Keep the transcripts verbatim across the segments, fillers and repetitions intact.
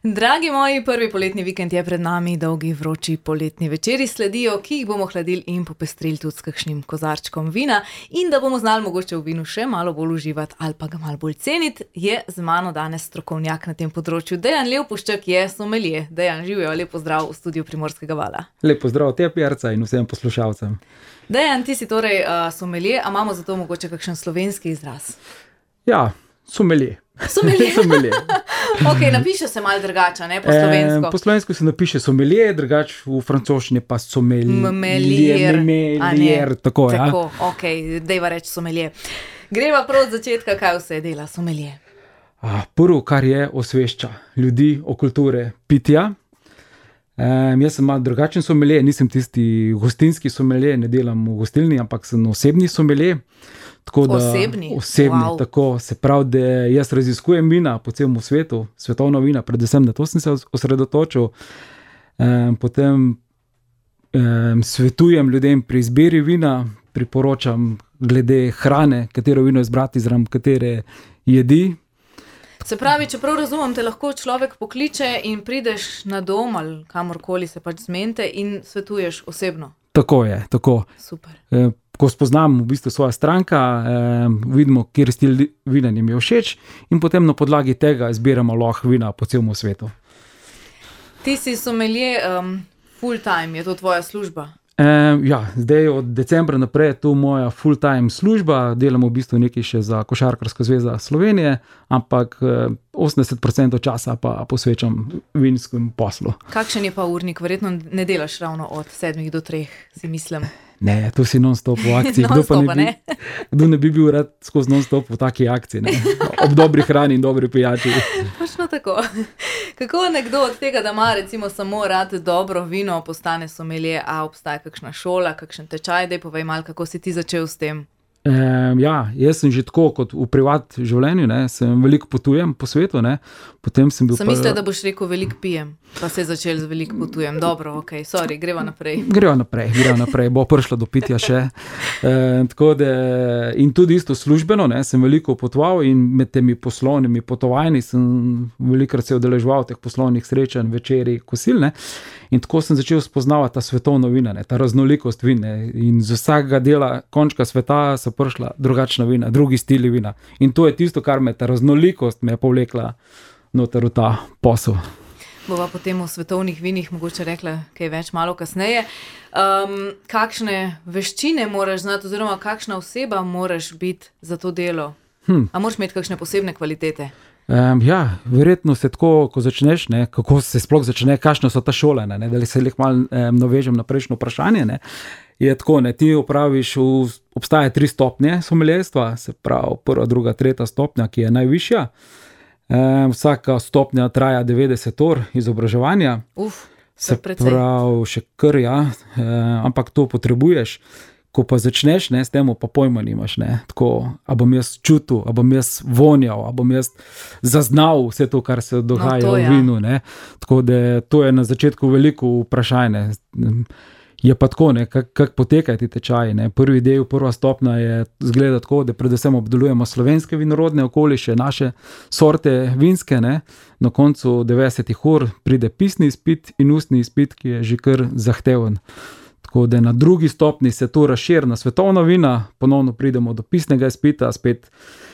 Dragi moji, prvi poletni vikend je pred nami, dolgi vroči poletni večeri sledijo, ki jih bomo hladili in popestrili tudi s kakšnim kozarčkom vina. In da bomo znali mogoče v vinu še malo bolj uživati ali pa ga malo bolj ceniti, je z mano danes strokovnjak na tem področju. Dejan Levpušček je sommelier. Dejan, živijo, lep pozdrav v studiu Primorskega vala. Lep pozdrav tebi, Jarca, in vsem poslušalcem. Dejan, ti si torej uh, sommelier, a imamo za to mogoče kakšen slovenski izraz? Ja, sommelier. Sommelier? Sommelier. Ok, napiše se malo drugače, ne, po slovensko. E, po slovensko se napiše sommelier, drugače v francoščini pa sommelier. Sommelier. Sommelier, tako, ja. Tako, ok, dejva reči sommelier. Greva prav od začetka, kaj vse dela sommelier? A, prvo, kar je, osvešča ljudi o kulture pitja. E, jaz sem malo drugačen sommelier, nisem tisti gostinski sommelier, ne delam v gostilni, ampak sem osebni sommelier. Tako da, osebni? Osebni, wow. Tako, se pravi, da jaz raziskujem vina po celem svetu, svetovna vina, predvsem na to sem se osredotočil. Um, potem um, svetujem ljudem pri izbiri vina, priporočam glede hrane, katero vino izbrati, zraven katere jedi. Se pravi, čeprav razumem, te lahko človek pokliče in prideš na dom ali kamorkoli se pač zmenite in svetuješ osebno. Tako je, tako. Super. E, ko spoznam v bistvu svoja stranka, eh, vidimo, kjer stil vina njim je všeč in potem na podlagi tega izbiramo lahko vina po celem svetu. Ti si sommelier um, full time, je to tvoja služba? E, ja, zdaj od decembra naprej je to moja full time služba, delamo v bistvu nekaj še za Košarkarsko zvezo Slovenije, ampak osemdeset procentov časa pa posvečam vinskem poslu. Kakšen je pa urnik? Verjetno ne delaš ravno od sedmih do treh, si mislim. Ne, to si non-stop v akciji. Kdo, pa ne bi, ne? Kdo ne bi bil rad skozi non-stop v taki akciji, ne? Ob dobri hrani in dobri pijači. Točno tako. Kako nekdo od tega, da ima recimo samo rad dobro vino, postane sommelier, a obstaja kakšna šola, kakšen tečaj, daj povej malo, kako si ti začel s tem? E, ja, jaz sem že tako kot v privat življenju, ne, sem veliko potujem po svetu, ne, potem sem bil sem pa... Sem mislila, da boš rekel veliko pijem, pa se je začel z veliko potujem. Dobro, ok, sorry, greva naprej. Greva naprej, greva naprej, bo prišla do pitja še. E, tako da, in tudi isto službeno, ne, sem veliko potoval in med temi poslovnimi potovanji sem velikokrat se udeleževal teh poslovnih srečanj, večeri, kosil, ne, in tako sem začel spoznavati ta svetovno vina, ne, ta raznolikost vina in z vsakega dela končka sveta so prišla drugačna vina, drugi stili vina. In to je tisto, kar me ta raznolikost me je povlekla noter v ta posel. Bova potem o svetovnih vinih mogoče rekla kaj več malo kasneje. Um, kakšne veščine moraš znati oziroma kakšna oseba moraš biti za to delo? Hm. A moraš imeti kakšne posebne kvalitete? Um, ja, verjetno se tako, ko začneš, ne, kako se sploh začne, kakšne so ta šole, ne, da li se jih malo um, navežem na prejšnjo vprašanje, ne, je tako, ne, ti opraviš, v, obstaja tri stopnje sommelierstva, se pravi prva, druga, tretja stopnja, ki je najvišja. Um, vsaka stopnja traja devetdeset ur izobraževanja. Uf, se pravi še kar, ja, um, ampak to potrebuješ. Ko pa začneš, ne, s temu pa pojma nimaš, ne, tako, a bom jaz čutil, a bom jaz vonjal, a bom jaz zaznal vse to, kar se dogaja no, to, v vinu, ne, tako da to je na začetku veliko vprašanje. Je pa tako, ne, kak, kak potekajo ti tečaji, ne, prvi del, prva stopna je zgleda tako, da predvsem obdelujemo slovenske vinorodne okoliše, naše sorte vinske, ne, na koncu devetdeset ur pride pisni izpit in ustni izpit, ki je že kar zahteven. Tako da na drugi stopni se to razširi na svetovna vina, ponovno pridemo do pisnega izpita, spet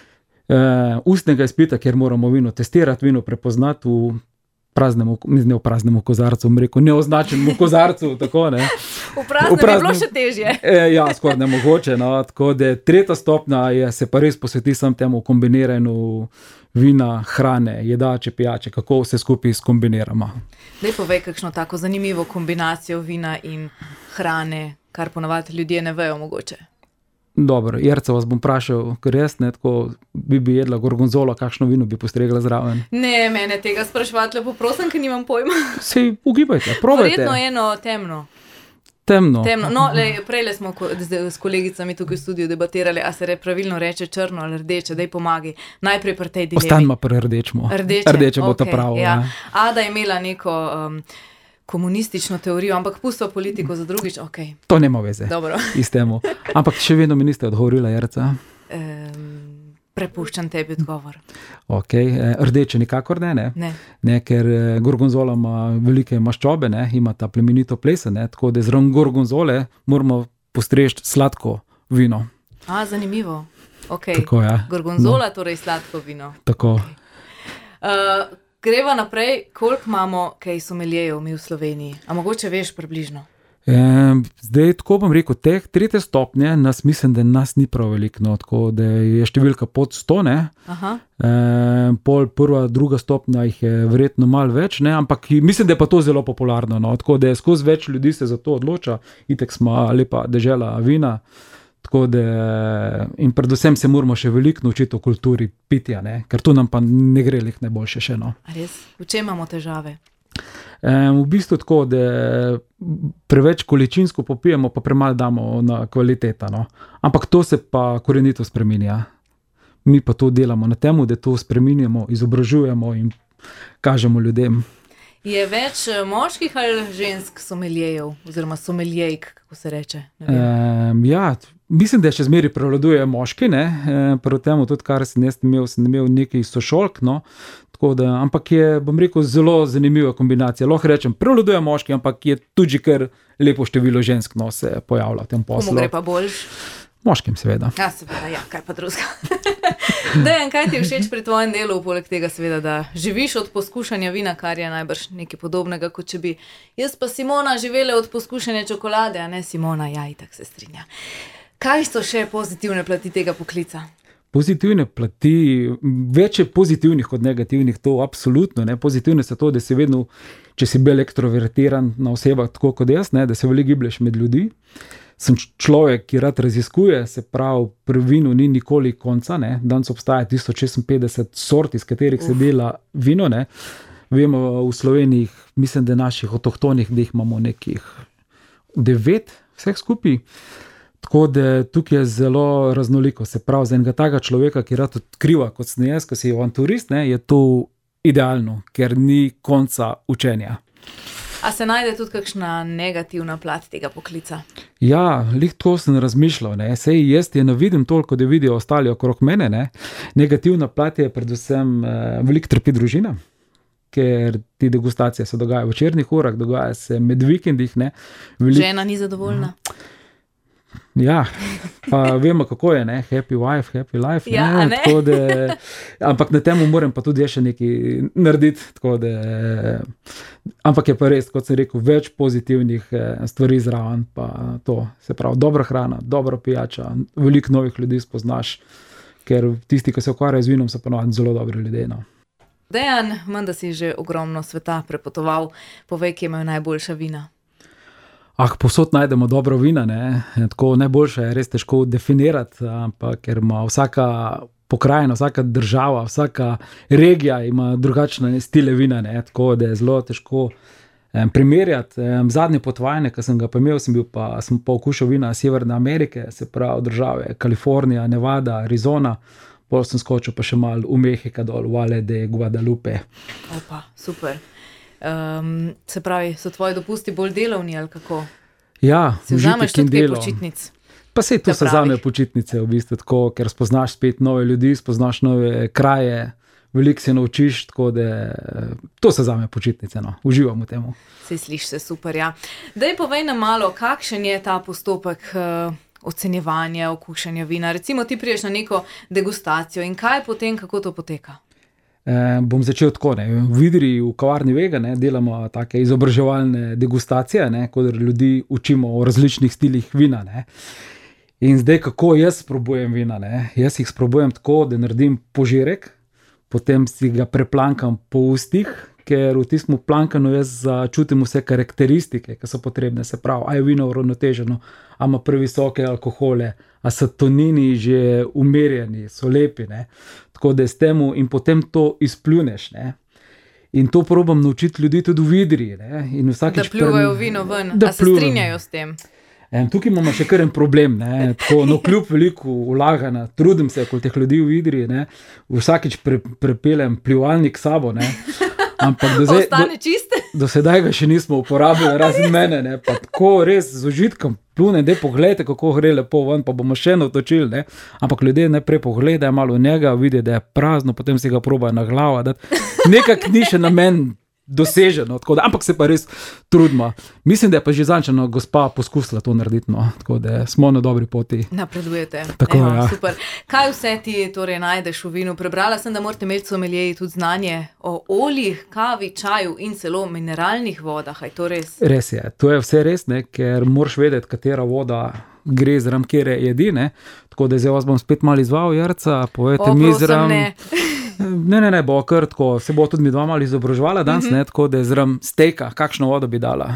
uh, ustnega izpita, kjer moramo vino testirati, vino prepoznati v praznem, ne v praznem kozarcu, bom rekel, neoznačenem kozarcu, tako, ne. V praznem, v praznem je bilo še težje. E, ja, skoraj nemogoče, no, tako da tretja stopna je, se pa res posveti sam temu kombiniranju vina, hrane, jedače, pijače, kako vse skupaj skombiniramo. Daj povej kakšno tako zanimivo kombinacijo vina in hrane, kar ponavadi ljudje ne vejo mogoče. Dobro, Jerca, vas bom vprašal, ker jaz ne, tako bi bi jedla gorgonzolo, kakšno vino bi postregla zraven? Ne, mene tega spraševati lepo prosim, ker nimam pojma. Sej ugibajte, probajte. Verjetno eno temno. Temno. Temno. No, lej, prejle smo ko, z, s kolegicami tukaj v studiu debatirali, a se re, pravilno reče črno ali rdeče, daj pomagi. Najprej pri tej dilemi. Ostanimo pri rdečemu. Rdeče, Rdeče bo okay, to pravo. Ja. Ja. Ada je imela neko um, komunistično teorijo, ampak pusto politiko za drugič, ok. To nema veze. Dobro. Istemu. Ampak še vedno mi niste odgovorila, Jerca. Um, Prepuščam tebi odgovor. Okay. Rdeče nikakor ne, ne. Ne. Ne, ker gorgonzola ima velike maščobe, ne, ima ta plemenito plesa, ne, tako da zraven gorgonzole moramo postrežiti sladko vino. A, zanimivo. Okay. Tako, ja. Gorgonzola, no. Torej sladko vino. Tako. Okay. Uh, greva naprej, koliko imamo kaj someljejev mi v Sloveniji? A mogoče veš približno? E, zdaj, tako bom rekel, teh tretje stopnje, nas mislim, da nas ni prav veliko, no, tako da je številka pod sto, ne. Aha. E, pol prva, druga stopnja jih je verjetno malo več, ne, ampak mislim, da je pa to zelo popularno, no, tako da skozi več ljudi se za to odloča, itek smo lepa dežela vina, tako da in predvsem se moramo še veliko naučiti o kulturi pitja, ne, ker to nam pa ne gre lih najboljše še, no. A res? V čem imamo težave? Um, v bistvu tako, da preveč količinsko popijemo, pa premalo damo na kvaliteta, no. Ampak to se pa korenito spreminja. Mi pa to delamo na temu, da to spreminjamo, izobražujemo in kažemo ljudem. Je več moških ali žensk someljejev, oziroma someljejk, kako se reče? Um, ja, mislim, da še zmeraj prevladujejo moški, ne, prvo temu tudi, kar sem jaz imel, sem imel nekaj sošolk, no, tako da, ampak je, bom rekel, zelo zanimiva kombinacija. Lahko rečem, prevladujejo moški, ampak je tudi kar lepo število žensk, no, se pojavlja v tem poslu. Komu gre pa boljš? Moškim, seveda. Ja, seveda, ja, kaj pa drugega. Dejan, kaj ti je všeč pri tvojem delu, poleg tega seveda, da živiš od poskušanja vina, kar je najbrž nekaj podobnega, kot če bi jaz pa Simona živela od poskušanja čokolade, a ne Simona, ja, itak se strinja. Kaj so še pozitivne plati tega poklica? Pozitivne plati, več je pozitivnih kot negativnih, to absolutno, ne, pozitivne so to, da si vedno, če si bil ekstrovertiran na osebah, tako kot jaz, ne, da se veliko giblješ med ljudi. Sem človek, ki rad raziskuje, se pravi, pri vinu ni nikoli konca, ne. Danes obstaja tisoč šestinpetdeset sort, iz katerih se dela vino, ne. Vemo v Sloveniji, mislim, da naših avtohtonih, da jih imamo nekih devet vseh skupaj. Tako da tukaj je zelo raznoliko, se pravi, za enega takega človeka, ki rad odkriva, kot sem jaz, ko si avanturist, ne, je to idealno, ker ni konca učenja. A se najde tudi kakšna negativna plat tega poklica? Ja, lih to sem razmišljal, ne. Sej jaz je ne vidim toliko, da vidijo ostali okrog mene, ne. Negativna plat je predvsem eh, veliko trpi družina, ker ti degustacije se dogajajo v večernih urah, dogaja se med vikendih, ne. Velik... Žena ni zadovoljna? Ja, pa vemo, kako je, ne, happy wife, happy life, ne, ja, ne? Tako da, ampak na temu moram pa tudi še nekaj narediti, tako da, ampak je pa res, kot sem rekel, več pozitivnih stvari zraven, pa to, se pravi, dobra hrana, dobra pijača, veliko novih ljudi spoznaš, ker tisti, ki se ukvarjajo z vinom, so ponovno zelo dobri ljudje, no. Dejan, menda si že ogromno sveta prepotoval, povej, kje imajo najboljša vina. Ah, povsod najdemo dobro vina, ne, tako najboljše je res težko definirati, ampak ker ima vsaka pokrajina, vsaka država, vsaka regija ima drugačne stile vina, ne, tako da je zelo težko um, primerjati. Um, zadnje potovanje, ki sem ga pa imel, sem bil pa, sem pa okušal vina Severne Amerike, se pravi države Kalifornija, Nevada, Arizona, pol sem skočil pa še malo v Mehika dol, Valle de Guadalupe. Opa, super. Um, se pravi, so tvoji dopusti bolj delovni ali kako? Ja, si vzameš tudi kaj počitnic? Pa sej to se vzame počitnice v bistvu, tako, ker spoznaš spet nove ljudi, spoznaš nove kraje, veliko se naučiš, tako da to se vzame počitnice, no, uživam v temu. Sej sliši se super, ja. Daj povej nam malo, kakšen je ta postopek uh, ocenjevanja, okušanja vina, recimo ti priješ na neko degustacijo in kaj potem, kako to poteka? Eh, bom začel tako, ne. V Idriji, v kavarni Vega, ne, delamo take izobraževalne degustacije, ne, ko ljudi učimo o različnih stilih vina, ne. In zdaj, kako jaz sprobujem vina, ne. Jaz jih sprobujem tako, da naredim požirek, potem si ga preplankam po ustih, ker v tistem plankanju jaz čutim vse karakteristike, ki so potrebne, se pravi, a je vino uravnoteženo, a ima previsoke alkohole, a so tonini že umerjeni, so lepi, ne. Tako da s temu in potem to izpljuneš, ne. In to probam naučiti ljudi tudi v Idriji, ne. In vsakič da pljuvajo vino ven, a se strinjajo s tem? En, tukaj imamo še kar en problem, ne. Tako, no, kljub veliko vlaganja, trudim se okoli teh ljudi v Idriji, ne. Vsakič pre, prepeljem pljuvalnik s sabo, ne. Ampak do zdaj, Ostane čiste? Do, do sedaj ga še nismo uporabili, razen mene, ne, pa tako res z užitkom plune, dej pogledajte, kako gre lepo ven, pa bomo še natočili, ne. Ampak ljudje najprej pogledajo malo v njega, vidijo, da je prazno, potem si ga probajo na glavo, da nekak ni še namen doseženo, tako da, ampak se pa res trudimo. Mislim, da je pa že zančeno gospa poskusila to narediti, no, tako da smo na dobri poti. Napredujete. Tako, Evo, ja. Super. Kaj vse ti torej najdeš v vinu? Prebrala sem, da morate imeti someljeji tudi znanje o oljih, kavi, čaju in celo mineralnih vodah. Je to res? Res je, to je vse res, ne, ker moraš vedeti, katera voda gre zraven kere jedi, ne, tako da zdaj vas bom spet malo izval, Jerca, povejte O, mi prosim, zraven. ne. Ne, ne, ne, bo kar tako, se bo tudi mi dva malo izobraževala danes, mm-hmm. ne, tako da zraven stejka, kakšno vodo bi dala?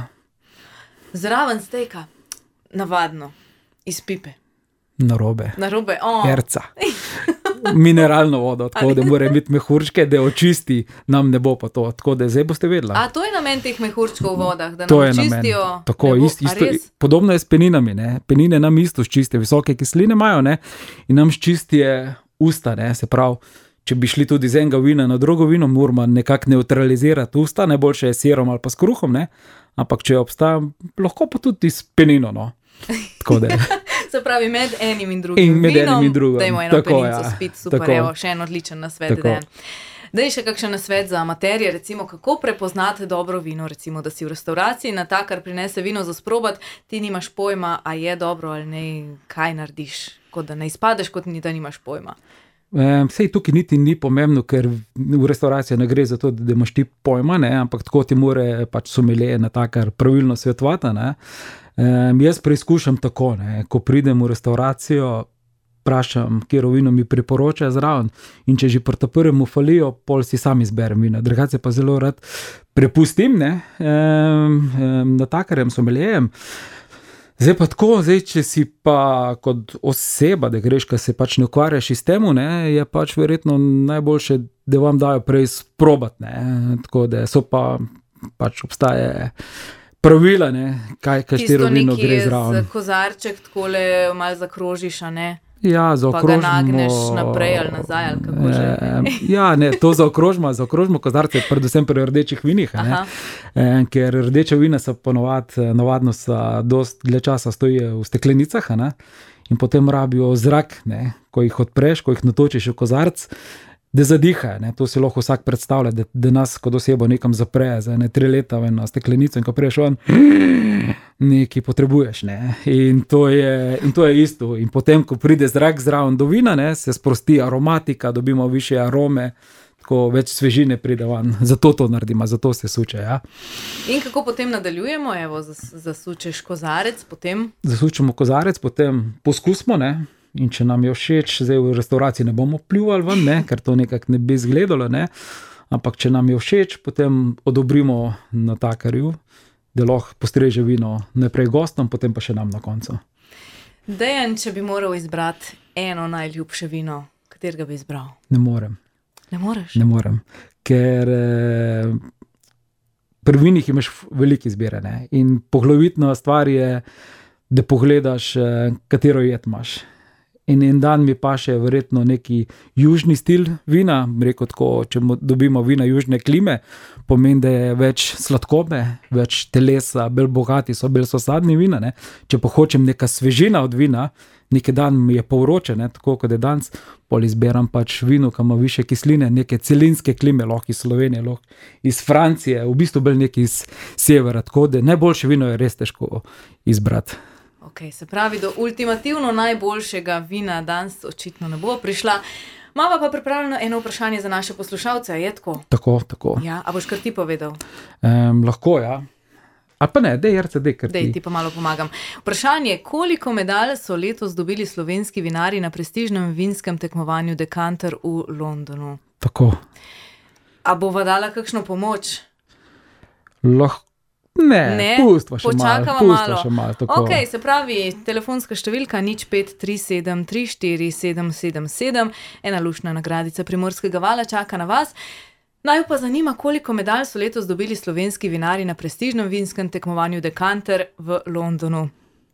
Zraven stejka, navadno, iz pipe. Narobe. Narobe, o. Jerca. Mineralno vodo, tako da mora imeti mehurčke, da očisti, nam ne bo pa to, tako da zdaj boste vedela. A to je namen teh mehurčkov v vodah, da To nam je namen. očistijo? Tako, nebo- isto, A isto, res? podobno je s peninami, ne. Penine nam isto ščistijo, visoke kisline imajo, ne, in nam ščistijo usta, ne, se pravi, če bi šli tudi z enega vina na drugo vino, moramo nekako neutralizirati usta, najboljše je s sirom ali pa s kruhom, ne, ampak če obstaja, lahko pa tudi s penino, no. Tako da, Se pravi, med enim in drugim In med vinom, enim in drugim. dajmo eno Tako, peninco ja. spiti, super, Tako. evo, še en odličen nasvet. Tako. Dan. Daj še kakšen nasvet za amaterje, recimo, kako prepoznate dobro vino, recimo, da si v restavraciji na ta, kar prinese vino za sprobati, ti nimaš pojma, a je dobro ali ne, kaj narediš, kot da ne izpadeš, kot ni, da nimaš pojma. Um, sej tukaj niti ni pomembno, ker v restavraciji ne gre za to, da imaš ti pojma, ne, ampak tako ti more pač somelje na ta, kar pravilno svetovati, ne. Um, jaz preizkušam tako, ne, ko pridem v restauracijo, vprašam, katero vino mi priporočajo zraven, in če že pri ta prvem falijo, pol si sam izberem vina. Drugače pa zelo rad prepustim, ne, um, um, natakarjem, someljejem. Zdaj pa tako, zdaj, če si pa kot oseba, da greš, ka se pač ne ukvarjaš s tem, ne, je pač verjetno najboljše, da vam dajo prej sprobati, ne, tako da so pa pač obstaje pravila, ne, kaj, katero vino gre zraven. Tisto nekje kozarček takole malo zakrožiš, a ne? Ja, Pa ga zaokrožimo. nagneš naprej ali nazaj, ali kako že. Eh, ja, ne, to zaokrožimo, zaokrožimo kozarce, predvsem pri rdečih vinih, a ne. Aha. Eh, ker rdeča vina so ponovadi, navadno so dost dlje časa stojijo v steklenicah, a ne, in potem rabijo zrak, ne, ko jih odpreš, ko jih natočiš v kozarc, da zadihajo, ne, to si lahko vsak predstavlja, da, da nas kot osebo nekam zapre za ene tri leta v eno steklenico in ko prejš ven, nekaj potrebuješ, ne, in to je, in to je isto. In potem, ko pride zrak zraven do vina, ne, se sprosti aromatika, dobimo više arome, tako več svežine pride van, zato to naredimo, zato se suče, ja. In kako potem nadaljujemo, evo, zas- zasučeš kozarec, potem Zasučemo kozarec, potem poskusimo, ne, in če nam je všeč, zdaj v restavraciji ne bomo pljuvali ven, ne, ker to nekako ne bi izgledalo, ne, ampak če nam je všeč, potem odobrimo natakarju, da lahko postreže vino najprej gostom, potem pa še nam na koncu. Dejan, če bi moral izbrati eno najljubše vino, katerega bi izbral? Ne morem, Ne moreš? ne morem, ker eh, pri vinih imaš f- veliko izbire, ne, in poglavitna stvar je, da pogledaš, eh, katero jed imaš. In en dan mi paše verjetno neki južni stil vina, rekel tako, če mo- dobimo vina južne klime, pomeni, da je več sladkobe, več telesa, bolj bogati so, bolj so sadni vina, ne. Če pa hočem neka svežina od vina, neki dan mi je pa vroče, ne, tako kot je danes, pol izberem pač vino, ki ima više kisline, neke celinske klime, lahko iz Slovenije, lahko iz Francije, v bistvu bolj neki iz severa, tako da najboljše vino je res težko izbrati. Ok, se pravi, do ultimativno najboljšega vina danes očitno ne bo prišla. Mava pa pripravljeno eno vprašanje za naše poslušalce, a je tako? Tako, tako. Ja, a boš kar ti povedal? Um, lahko, ja. Ali pa ne, dej, Jerca, dej, ker Dej, ti. ti pa malo pomagam. Vprašanje, koliko medalj so letos dobili slovenski vinarji na prestižnem vinskem tekmovanju Decanter v Londonu? Tako. A bova dala kakšno pomoč? Lahko. Ne, Ne, pustva še malo, počakava pustva malo. še malo, tako. Ok, se pravi, telefonska številka nič pet tri sedem tri štiri sedem sedem sedem, ena luštna nagradica Primorskega vala čaka na vas. Naj pa zanima, koliko medalj so letos dobili slovenski vinarji na prestižnem vinskem tekmovanju Decanter v Londonu.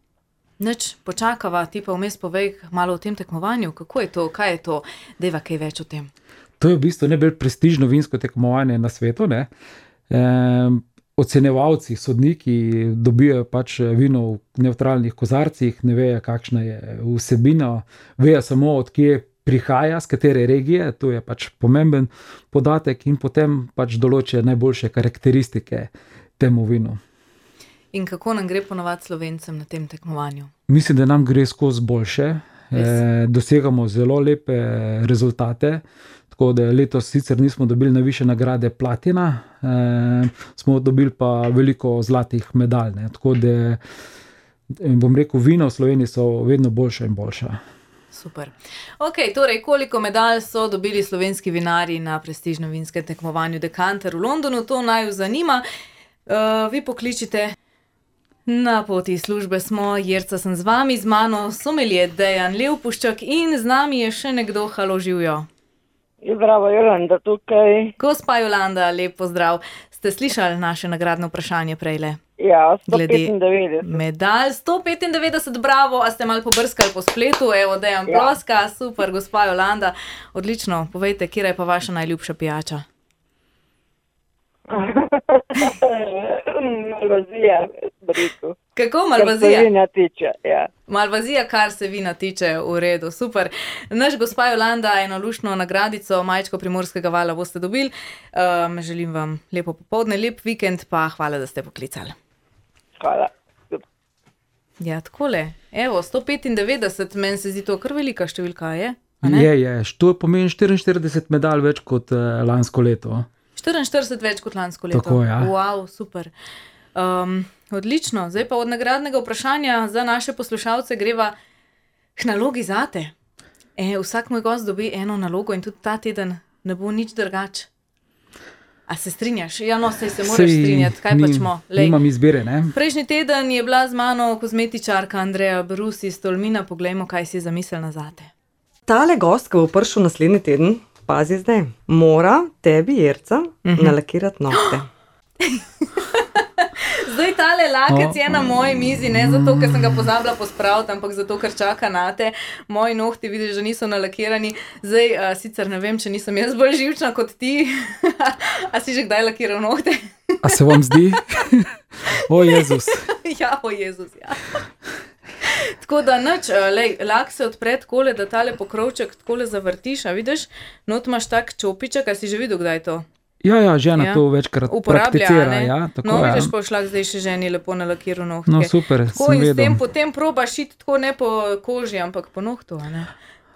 Nič, počakava, ti pa vmes povej malo o tem tekmovanju, kako je to, kaj je to, deva kaj več o tem. To je v bistvu najbolj prestižno vinsko tekmovanje na svetu. Ne? E, ocenjevalci, sodniki dobijo pač vino v nevtralnih kozarcih, ne vejo, kakšna je vsebina, vejo samo, od kje prihaja, z katere regije, to je pač pomemben podatek in potem pač določijo najboljše karakteristike temu vinu. In kako nam gre ponovati Slovencem na tem tekmovanju? Mislim, da nam gre skozi boljše. E, dosegamo zelo lepe rezultate, tako da letos sicer nismo dobili najvišje nagrade platina, e, smo dobili pa veliko zlatih medalj. Ne. Tako da, bom rekel, vino v Sloveniji so vedno boljša in boljša. Super. Ok, torej, koliko medalj so dobili slovenski vinarji na prestižnem vinskem tekmovanju Decanter v Londonu, to naj zanima. Uh, vi pokličite. Na poti službe smo, Jerca sem z vami, z mano somelje Dejan Levpuščak in z nami je še nekdo. Halo, živjo. Zdravo, Jolanda tukaj. Gospa Jolanda, lep pozdrav. Ste slišali naše nagradno vprašanje prejle? Ja, sto petindevetdeset. Medalj, sto petindevetdeset, bravo, a ste malo pobrskali po spletu, evo, Dejan ja. Ploska, super, gospa Jolanda. Odlično, povejte, kje je pa vaša najljubša pijača? Malvazija, briku. Kako malvazija? Kar se vina tiče, ja. Malvazija, kar se vina tiče, v redu, super. Naš gospa Jolanda, eno luštno nagradico Majčko Primorskega vala boste dobili. Um, želim vam lepo popoldne, lep vikend, pa hvala, da ste poklicali. Hvala. Ja, takole, evo, sto petindevetdeset, meni se zdi to kar velika številka, je? Je, je, to pomeni štiriinštirideset medalj več kot uh, lansko leto. štiriinštirideset več kot lansko leto. Tako, ja. Wow, super. Um, odlično. Zdaj pa od nagradnega vprašanja za naše poslušalce greva k nalogi zate. E, vsak moj gost dobi eno nalogo in tudi ta teden ne bo nič drugače. A se strinjaš? Ja, no, sej se moraš strinjati. Kaj pač mo? Nimam izbire, ne? Prejšnji teden je bila z mano kozmetičarka Andreja Brus iz Tolmina. Poglejmo, kaj si zamislila zate. Tale gost, ki bo prišel naslednji teden, pazi zdaj, mora tebi, Jerca, uh-huh. nalakirati nohte. Zdaj tale lakec je na moji mizi, ne zato, ker sem ga pozabila pospraviti, ampak zato, ker čaka nate. Moji nohti vidiš, že niso nalakirani. Zdaj, a, sicer ne vem, če nisem jaz bolj živčna kot ti. A si že kdaj lakiral nohte? A se vam zdi? O Jezus. Ja, o Jezus, ja. Tako da nič, lej, lak se odpre takole, da tale pokrovček takole zavrtiš, a vidiš, not imaš tak čopiček, a si že videl, kdaj to? Ja, ja, žena ja. to večkrat prakticira. Ja, tako, no, ja. vidiš, pa šlak zdaj še ženi lepo nalakiral nohtke. No, super, tako sem vedel. In s tem potem probaš iti tako ne po koži, ampak po nohtu, a ne?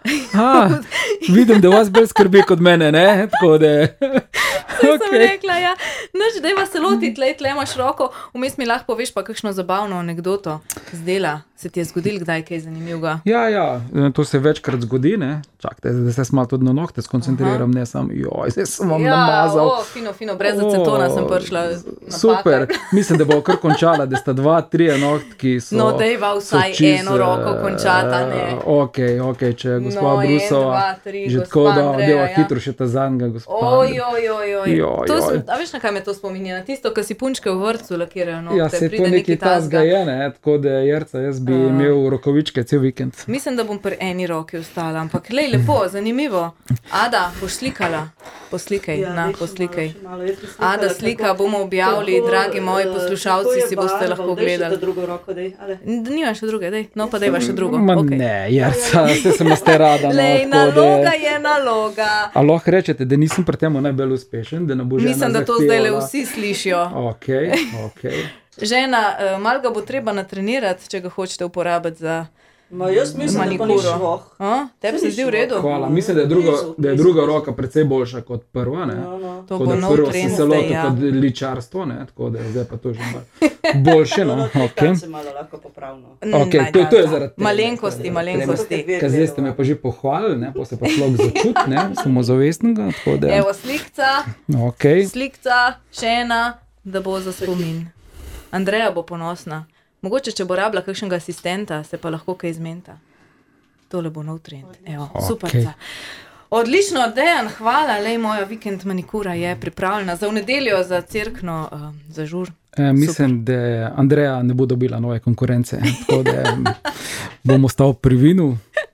A, vidim, da vas bolj skrbi kot mene, ne? Tako da... Okay. Sem rekla, ja. Noč, dajva se loti, tle, tle imaš roko, vmes mi lahko poveš pa kakšno zabavno anekdoto z dela. Se ti je zgodil kdaj kaj zanimivega? Ja, ja, to se večkrat zgodi, ne? Čakajte, da se malo tudi na nohte skoncentriram, Aha. ne sam, joj, zdaj sem vam ja, namazal. Ja, fino, fino, brez acetona sem prišla napaka. Super, mislim, da bo kar končala, da sta dva, trije nohtki so... No, dajva vsaj čist, eno roko končata, ne? Ok, ok, če gospa no, Brusova, en, dva, tri, že tako da deva ja. hitro še ta zanga, gospa. Oj, oj, oj, oj. Joj, to joj. Sem, a veš, na kaj me to spominja? Na tisto, ko si punčke v vrtcu lakirajo nohte. Ja, se to neki tasga je, ne? Tako da, Jerca, jaz bi uh. imel rokovičke cel vikend. Mislim, da bom pri eni roki ostala, ampak lej, lepo, zanimivo. Ada, boš slikala? Poslikaj, ja, na, poslikaj. Malo, malo. Ada slika, bomo objavili, tako, dragi moji poslušalci, si boste barvo, lahko gledali. Drugo roko, dej, nima še druge, dej. No, pa dejva še drugo. Ma okay. ne, Jerca, ste se maste rada. Lej, no, naloga je naloga. A lahko rečete, da nisem pri temu najbolj uspešen, da ne bo žena Mislim, da to zahtevala. zdaj le vsi slišijo. Ok, ok. Žena, malo ga bo treba natrenirati, če ga hočete uporabiti za Ma jaz mislim, manikuro. Da pa ni švoh. Tebi se zdi v redu? Hvala, mislim, da je druga, da je druga roka precej boljša kot prva, ne? No, no. To tako bo da nov prvo trend sem se lotil ja. kot ličarstvo, ne? Tako da zdaj pa to že malo boljše, no? No, no, okay. tam se malo lahko popravno. Ok, to, to je zaradi tega. Malenkosti, malenkosti. Ker zdaj ste me pa že pohvalili, ne? Pa se pa človek začuti, ne? Samozavestnega, tako da... Evo, slikca, okay. slikca, še ena, da bo za spomin. Andreja bo ponosna. Mogoče, če bo rabila kakšnega asistenta, se pa lahko kaj izmenta. Tole bo nov trend. Evo, okay. Superca. Odlično, Dejan, hvala. Lej, moja vikend manikura je pripravljena za v nedeljo, za cerkno, uh, za žur. E, mislim, Super. Da Andreja ne bo dobila nove konkurence, tako da bom ostal pri vinu.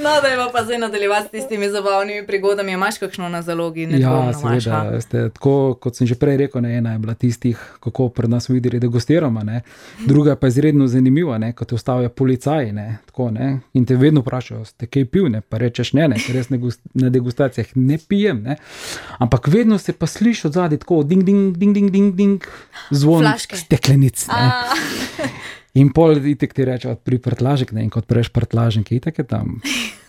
No, da je pa zdaj nadaljevati s tistimi zabavnimi prigodami. Imaš kakšno na zalogi? Ja, seveda. Ste, tako, kot sem že prej rekel, ne, ena je bila tistih, kako pred nas videli degustiramo. Ne. Druga pa je izredno zanimiva, ne, ko te ustavijo policaji. Ne, tako, ne, in te vedno vprašajo, ste kaj pil, ne, pa rečeš ne, ne, ker jaz na degustacijah ne pijem. Ne. Ampak vedno se pa sliši od zadaj tako ding, ding, ding, ding, ding, ding, zvon Flaške. Steklenic. Ne. In pol itek ti reče, odpri prtlažek, ne, in kot prejš prtlažek, itek je tam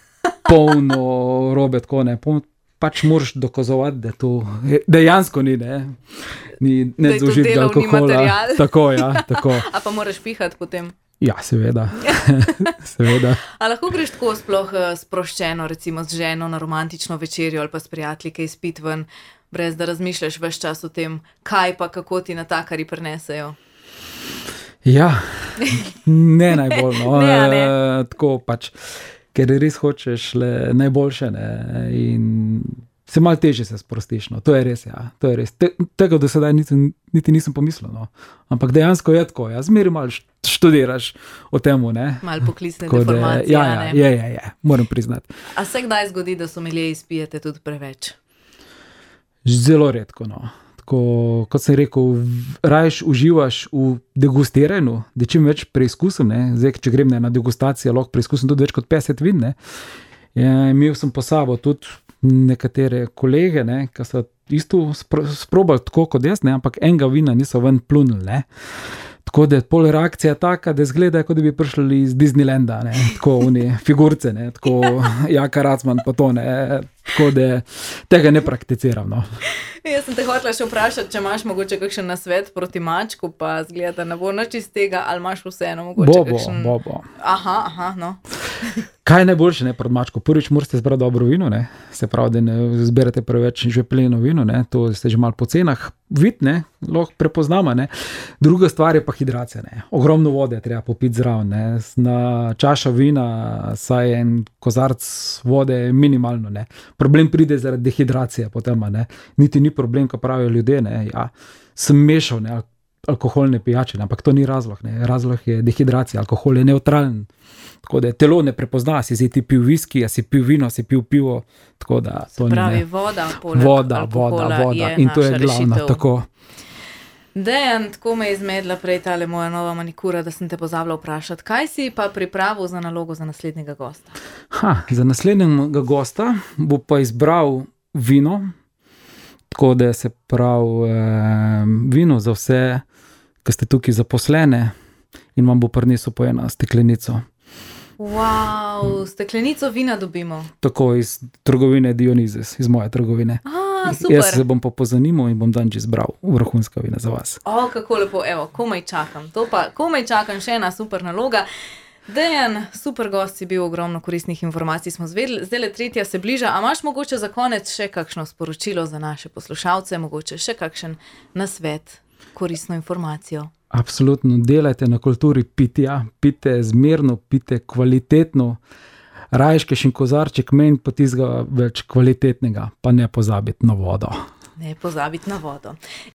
polno robe, tako ne, pol, pač moraš dokazovati, da to dejansko ni, ne, ni ne zaužitega alkohola. Tako, ja, tako. A pa moraš pihati potem? Ja, seveda. seveda. A lahko greš tako sploh sproščeno, recimo z ženo na romantično večerjo ali pa s prijatelji kaj spit ven, brez da razmišljaš ves čas o tem, kaj pa kako ti natakari prinesejo? Ja, ne najbolj, no. ne, ne. E, tako pač, ker res hočeš le najboljše, ne, in se malo težje se sprostiš, no. To je res, ja, to je res. Te, tega do sedaj niti, niti nisem pomislil, no. Ampak dejansko je tako, ja, zmeri malo študiraš o temu, ne. Malo poklicne deformacije, ja, ja, ne. Je, je, je, moram priznati. A se kdaj zgodi, da sommelier izpijete tudi preveč? Zelo redko, no. Tako, kot sem rekel, rajš uživaš v degustiranju, da čim več preizkusim, ne. Zdaj, če grem ne, na degustacijo, lahko preizkusim tudi več kot petdeset vin, ne. Ja, imel sem po sabo tudi nekatere kolege, ne, ki so isto sprobali tako kot jaz, ne, ampak enega vina niso ven plunili, ne. Tako da je pol reakcija taka, da izgleda, kot da bi prišli iz Disneylanda, ne, tako oni figurce, ne, tako Jaka Racman pa to, ne, tako da tega ne prakticiram, no. Jaz sem te hotela še vprašati, če imaš mogoče kakšen nasvet proti mačku, pa zgleda, ne bo nič iz tega, ali imaš vseeno mogoče bo, kakšen... Bo, bo, bo. Aha, aha, no. Kaj je najboljše, ne, pred mačko? Prvič morate zbrati dobro vino, ne, se pravi, da ne zberete preveč žvepleno vino, ne, to ste že malo po cenah, vid, ne, lahko prepoznamo, ne. Druga stvar je pa hidracija, ne, ogromno vode treba popiti zraven, ne, na čaša vina, saj en kozarc vode minimalno, ne. Problem pride zaradi dehidracije potem, ne, niti ni problem, ko pravijo ljudje, ne, ja, sem mešal, ne, alkoholne pijače, ne, ampak to ni razlog, ne, razlog je dehidracija, alkohol je neutralen. Tako da telo ne prepozna, si zdaj ti pil viski, a si pil vino, si pil pivo, tako da to Se pravi, ni, voda, poleg voda, alkohola voda, voda. je In to je naša glavno, rešitev. tako. Dejan, tako me je izmedla prej tale moja nova manikura, da sem te pozabila vprašati, kaj si pa pripravil za nalogo za naslednjega gosta? Ha, za naslednjega gosta bo pa izbral vino, tako da se pravi eh, vino za vse, ki ste tukaj zaposlene, in vam bo prinesel po eno steklenico. Wow, steklenico vina dobimo. Tako iz trgovine Dionizes, iz moje trgovine. A, super. Jaz se bom pa pozanimal in bom dan že izbral vrhunska vina za vas. O, kako lepo, evo, komaj čakam. To pa, komaj čakam, še ena super naloga. Dejan, super gost si bil, ogromno koristnih informacij smo zvedeli, zdaj le tretja se bliža, a imaš mogoče za konec še kakšno sporočilo za naše poslušalce, mogoče še kakšen nasvet, koristno informacijo? Absolutno, delajte na kulturi pitja, pite zmerno, pite kvalitetno, rajške še kozarček menj, pa tizga več kvalitetnega, pa ne pozabiti na vodo. Ne pozabiti na vodo.